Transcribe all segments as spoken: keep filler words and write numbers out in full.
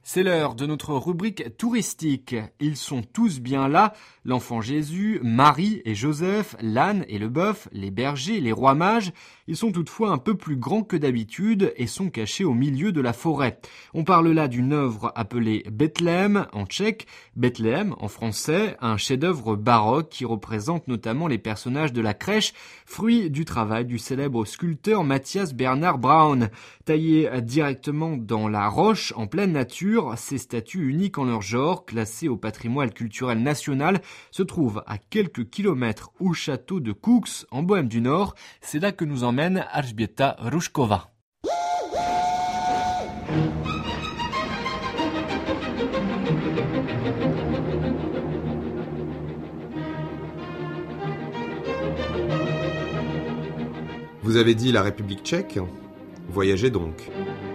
C'est l'heure de notre rubrique touristique. Ils sont tous bien là, l'enfant Jésus, Marie et Joseph, l'âne et le bœuf, les bergers, les rois mages. Ils sont toutefois un peu plus grands que d'habitude et sont cachés au milieu de la forêt. On parle là d'une œuvre appelée Bethléem en tchèque, Bethléem en français, un chef-d'œuvre baroque qui représente notamment les personnages de la crèche, fruit du travail du célèbre sculpteur Matthias Bernhard Braun. Taillés directement dans la roche en pleine nature, ces statues uniques en leur genre, classées au patrimoine culturel national, se trouvent à quelques kilomètres au château de Kux, en Bohême du Nord. C'est là que nous emmène Elżbieta Ruszkowa. Vous avez dit la République tchèque ? Voyagez donc.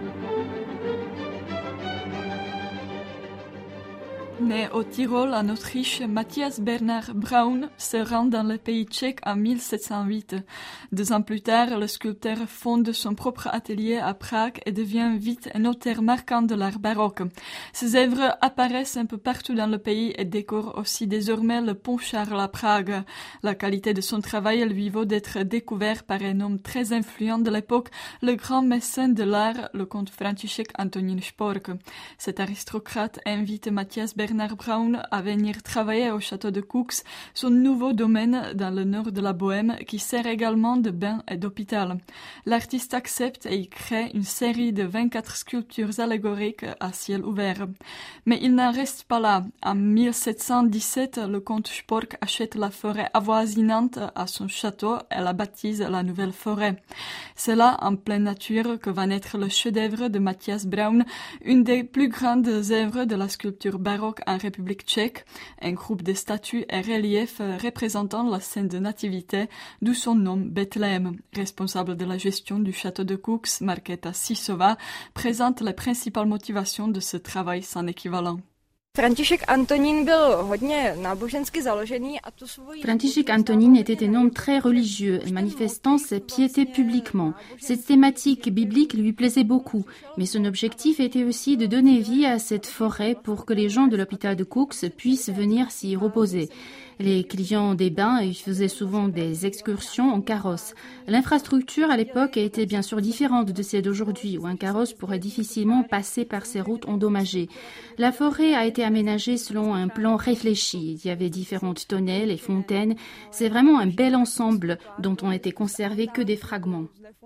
Né au Tyrol, en Autriche, Matthias Bernhard Braun se rend dans le pays tchèque en mille sept cent huit. Deux ans plus tard, le sculpteur fonde son propre atelier à Prague et devient vite un auteur marquant de l'art baroque. Ses œuvres apparaissent un peu partout dans le pays et décorent aussi désormais le pont Charles à Prague. La qualité de son travail lui vaut d'être découvert par un homme très influent de l'époque, le grand mécène de l'art, le comte František Antonín Špork. Cet aristocrate invite Matthias Bernhard Braun à venir travailler au château de Kux, son nouveau domaine dans le nord de la Bohême qui sert également de bain et d'hôpital. L'artiste accepte et y crée une série de vingt-quatre sculptures allégoriques à ciel ouvert. Mais il n'en reste pas là. En mille sept cent dix-sept, le comte Špork achète la forêt avoisinante à son château et la baptise la Nouvelle Forêt. C'est là, en pleine nature, que va naître le chef-d'œuvre de Matthias Braun, une des plus grandes œuvres de la sculpture baroque en République tchèque, un groupe de statues et reliefs représentant la scène de nativité, d'où son nom Bethléem. Responsable de la gestion du château de Kux, Markéta Sisová, présente les principales motivations de ce travail sans équivalent. František Antonín byl hodně nábožensky založený a tu svoji... František Antonín était un homme très religieux et manifestant ses piétés publiquement. Cette thématique biblique lui plaisait beaucoup, mais son objectif était aussi de donner vie à cette forêt pour que les gens de l'hôpital de Kux puissent venir s'y reposer. Les clients des bains y faisaient souvent des excursions en carrosse. L'infrastructure à l'époque était bien sûr différente de celle d'aujourd'hui, où un carrosse pourrait difficilement passer par ces routes endommagées. La forêt a été aménagée selon un plan réfléchi. Il y avait différentes tonnelles et fontaines. C'est vraiment un bel ensemble dont ont été conservés que des fragments.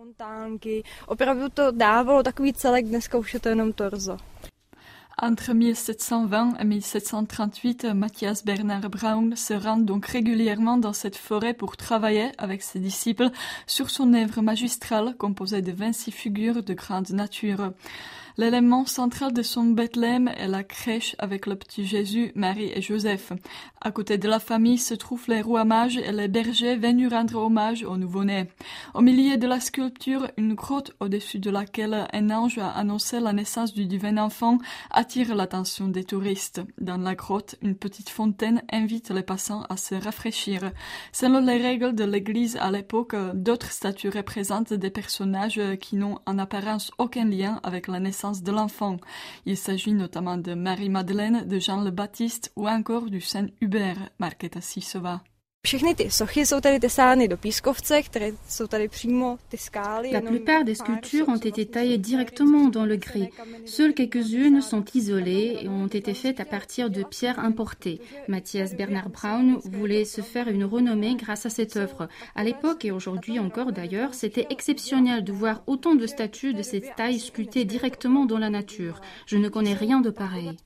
Opravdu to dávalo takový celek, dneska už je to jenom torzo. Entre mille sept cent vingt et mille sept cent trente-huit, Matthias Bernhard Braun se rend donc régulièrement dans cette forêt pour travailler avec ses disciples sur son œuvre magistrale composée de vingt-six figures de grande nature. L'élément central de son Bethléem est la crèche avec le petit Jésus, Marie et Joseph. À côté de la famille se trouvent les rois mages et les bergers venus rendre hommage au nouveau-né. Au milieu de la sculpture, une grotte au-dessus de laquelle un ange a annoncé la naissance du divin enfant attire l'attention des touristes. Dans la grotte, une petite fontaine invite les passants à se rafraîchir. Selon les règles de l'église à l'époque, d'autres statues représentent des personnages qui n'ont en apparence aucun lien avec la naissance de l'enfant. Il s'agit notamment de Marie-Madeleine, de Jean le Baptiste ou encore du Saint Hubert, Markéta Sisová. Všechny ty sochy jsou tady tesány do pískovce, které jsou tady přímo ty skály. La plupart des sculptures ont été taillées directement dans le grès. Seules quelques-unes sont isolées et ont été faites à partir de pierres importées. Matthias Bernhard Braun voulait se faire une renommée grâce à cette œuvre. À l'époque et aujourd'hui encore d'ailleurs, c'était exceptionnel de voir autant de statues de cette taille sculptées directement dans la nature. Je ne connais rien de pareil.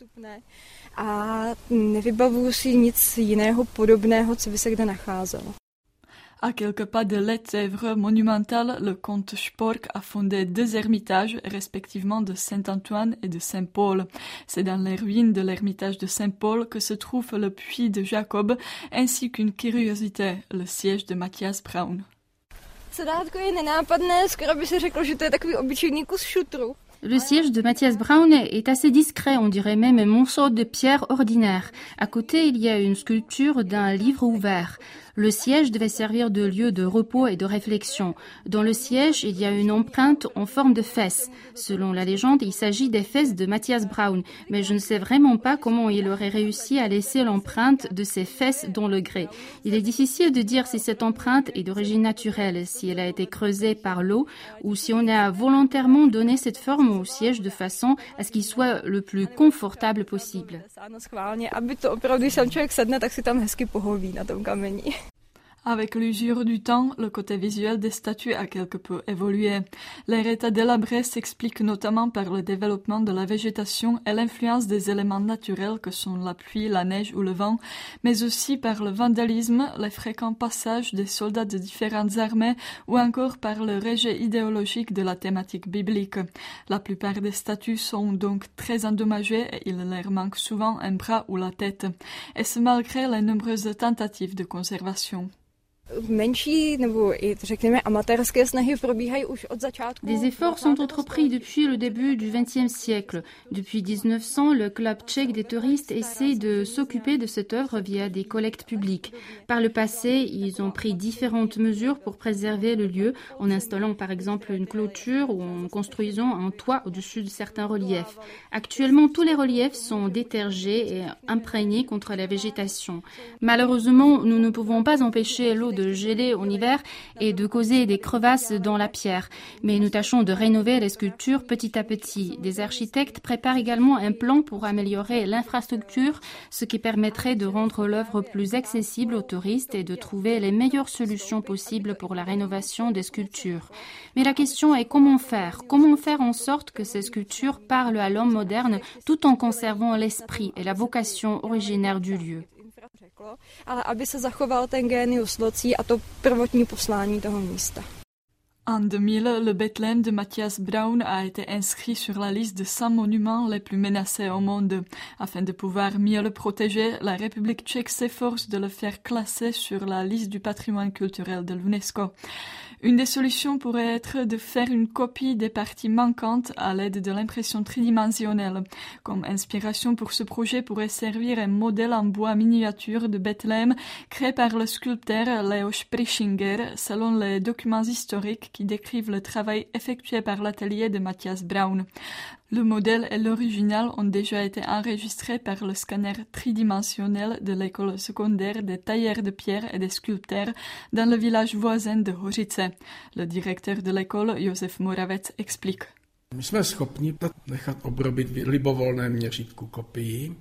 A nevybavuju si nic jiného podobného, co by se kde nacházelo. À quelques pas de l'œuvre monumentale, le comte Špork a fondé deux ermitages, respectivement de Saint-Antoine et de Saint-Paul. C'est dans les ruines de l'ermitage de Saint-Paul que se trouve le puits de Jacob, ainsi qu'une curiosité, le siège de Matthias Braun. Sedátko je nenápadné, skoro by se řeklo, že to je takový obyčejný kus šutru. Le siège de Matthias Braun est assez discret, on dirait même un monceau de pierre ordinaire. À côté, il y a une sculpture d'un livre ouvert. Le siège devait servir de lieu de repos et de réflexion. Dans le siège, il y a une empreinte en forme de fesses. Selon la légende, il s'agit des fesses de Matthias Braun, mais je ne sais vraiment pas comment il aurait réussi à laisser l'empreinte de ses fesses dans le grès. Il est difficile de dire si cette empreinte est d'origine naturelle, si elle a été creusée par l'eau ou si on a volontairement donné cette forme au siège de façon à ce qu'il soit le plus confortable possible. Avec l'usure du temps, le côté visuel des statues a quelque peu évolué. Leur état délabré s'explique notamment par le développement de la végétation et l'influence des éléments naturels que sont la pluie, la neige ou le vent, mais aussi par le vandalisme, les fréquents passages des soldats de différentes armées ou encore par le rejet idéologique de la thématique biblique. La plupart des statues sont donc très endommagées et il leur manque souvent un bras ou la tête, et ce malgré les nombreuses tentatives de conservation. Des efforts sont entrepris depuis le début du vingtième siècle. Depuis dix-neuf cents, le club tchèque des touristes essaie de s'occuper de cette œuvre via des collectes publiques. Par le passé, ils ont pris différentes mesures pour préserver le lieu, en installant par exemple une clôture ou en construisant un toit au-dessus de certains reliefs. Actuellement, tous les reliefs sont détergés et imprégnés contre la végétation. Malheureusement, nous ne pouvons pas empêcher l'eau de de geler en hiver et de causer des crevasses dans la pierre. Mais nous tâchons de rénover les sculptures petit à petit. Des architectes préparent également un plan pour améliorer l'infrastructure, ce qui permettrait de rendre l'œuvre plus accessible aux touristes et de trouver les meilleures solutions possibles pour la rénovation des sculptures. Mais la question est comment faire ? Comment faire en sorte que ces sculptures parlent à l'homme moderne tout en conservant l'esprit et la vocation originaire du lieu. Ale aby se zachoval ten génius loci a to prvotní poslání toho místa. En deux mille, le Bethléem de Matthias Braun a été inscrit sur la liste de cent monuments les plus menacés au monde. Afin de pouvoir mieux le protéger, la République tchèque s'efforce de le faire classer sur la liste du patrimoine culturel de l'UNESCO. Une des solutions pourrait être de faire une copie des parties manquantes à l'aide de l'impression tridimensionnelle. Comme inspiration pour ce projet pourrait servir un modèle en bois miniature de Bethléem créé par le sculpteur Leo Sprichinger selon les documents historiques qui décrivent le travail effectué par l'atelier de Matthias Braun. Le modèle et l'original ont déjà été enregistrés par le scanner tridimensionnel de l'école secondaire des tailleurs de pierre et des sculpteurs dans le village voisin de Hořice. Le directeur de l'école, Josef Moravec, explique. My jsme schopni nechat obrobit v libovolném měřítku kopii.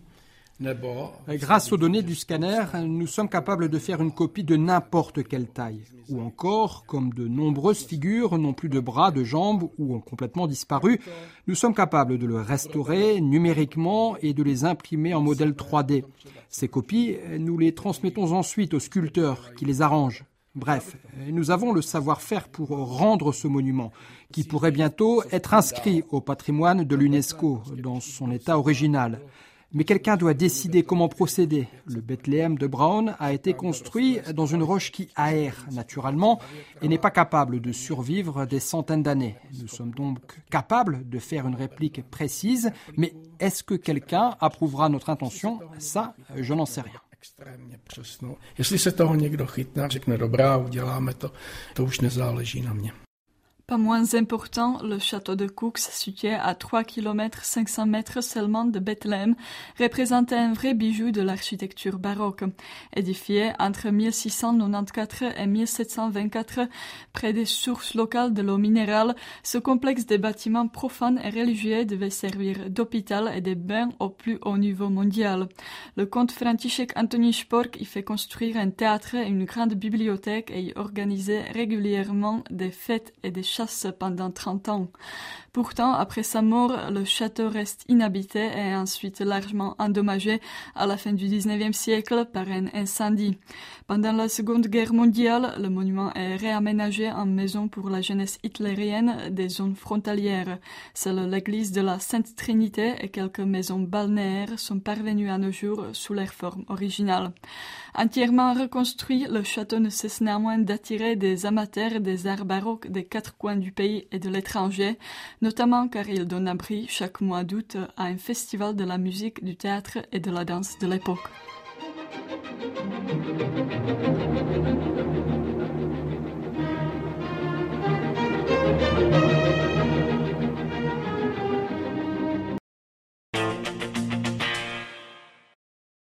Grâce aux données du scanner, nous sommes capables de faire une copie de n'importe quelle taille. Ou encore, comme de nombreuses figures n'ont plus de bras, de jambes ou ont complètement disparu, nous sommes capables de le restaurer numériquement et de les imprimer en modèle trois D. Ces copies, nous les transmettons ensuite aux sculpteurs qui les arrangent. Bref, nous avons le savoir-faire pour rendre ce monument, qui pourrait bientôt être inscrit au patrimoine de l'UNESCO dans son état original. Mais quelqu'un doit décider comment procéder. Le Bethléem de Braun a été construit dans une roche qui aère naturellement et n'est pas capable de survivre des centaines d'années. Nous sommes donc capables de faire une réplique précise, mais est-ce que quelqu'un approuvera notre intention ? Ça, je n'en sais rien. Extrémně přesnou. Jestli se toho někdo chytne, řekne dobrá, uděláme to, to už nezáleží na mě. Pas moins important, le château de Coux, situé à trois kilomètres cinq cents mètres seulement de Bethléem, représentait un vrai bijou de l'architecture baroque. Édifié entre mille six cent quatre-vingt-quatorze et mille sept cent vingt-quatre, près des sources locales de l'eau minérale, ce complexe de bâtiments profanes et religieux devait servir d'hôpital et de bains au plus haut niveau mondial. Le comte František Antoni Špork y fait construire un théâtre et une grande bibliothèque et y organisait régulièrement des fêtes et des pendant trente ans. Pourtant, après sa mort, le château reste inhabité et ensuite largement endommagé à la fin du dix-neuvième siècle par un incendie. Pendant la Seconde Guerre mondiale, le monument est réaménagé en maison pour la jeunesse hitlérienne des zones frontalières. Seule l'église de la Sainte Trinité et quelques maisons balnéaires sont parvenues à nos jours sous leur forme originale. Entièrement reconstruit, le château ne cesse néanmoins d'attirer des amateurs des arts baroques des quatre coins du pays et de l'étranger, notamment car il donne abri chaque mois d'août à un festival de la musique, du théâtre et de la danse de l'époque. Thank you.